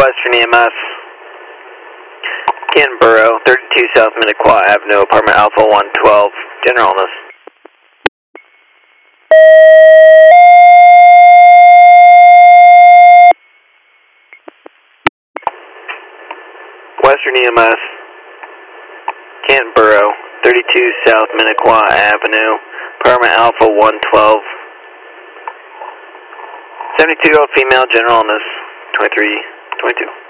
Western EMS. Canton Borough, 32 South Minnequaw Avenue, apartment Alpha 112, general illness. Western EMS, Canton Borough, 32 South Minnequaw Avenue, apartment Alpha 112. 72-year-old female, general illness, 2322.